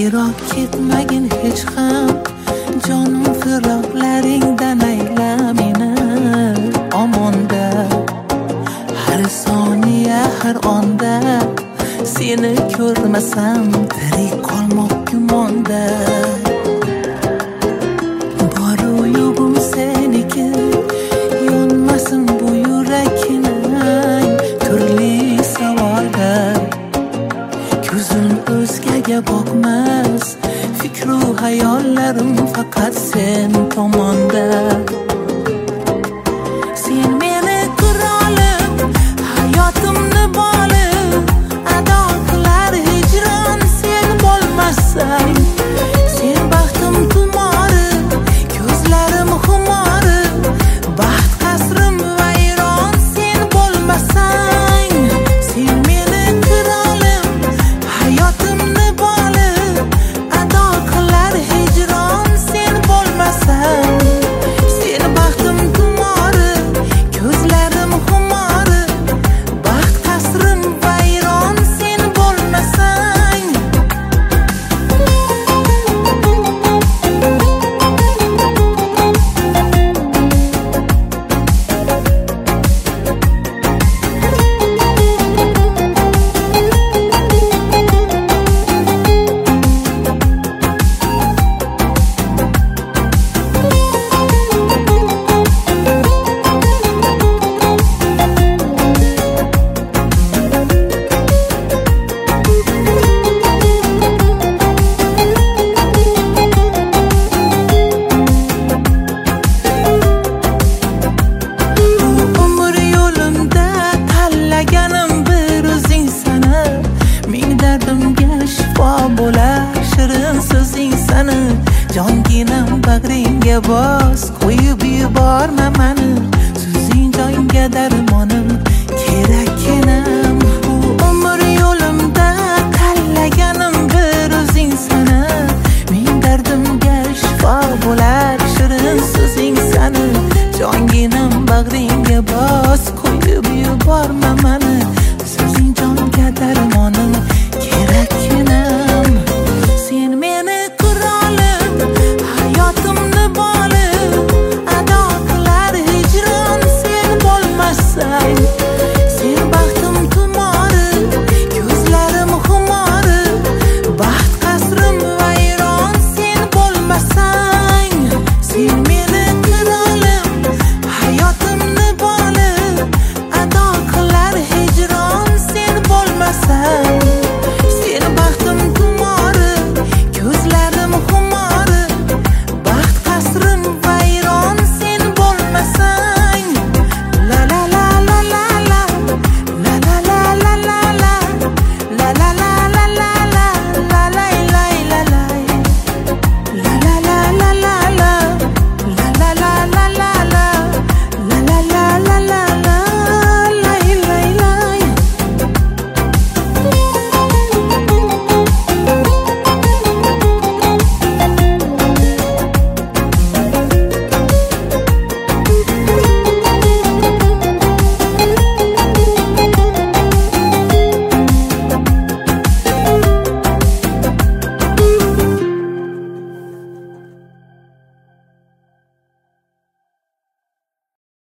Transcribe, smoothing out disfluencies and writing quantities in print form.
Yiroq ketmagin hech ham, jonim firoqlaringdan ayla meni omonda. Har soniya har onda seni ko'rmasam tirik qolmoq gumonda. Boru yo'g'im seniki, yonmasin bu yurakni turli savollar. Ko'zim o'zgaga boqmas, fikru hayollarim faqat sen tomonda. Sen meni qirolim, hayotimni bolim, ado qilar hijron sen bo'lmasang. Sen baxtim tumori, ko'zlarim xumori, baxt qasrim vayron sen bo'lmasang. Sen meni qirolim, hayotimni bolim, ado qilar hijron sen bo'lmasang. Sen baxtim tumori, ko'zlarim xumori, baxt qasrim vayron sen bo'lmasang. Umr yo'limda tanlaganim bir o'zing sana, ming dardimga shifo bo'lar shirin so'zing sana. Jonginam bag'ringga bos, qo'yib yuborma mani, so'zing jonga darmon.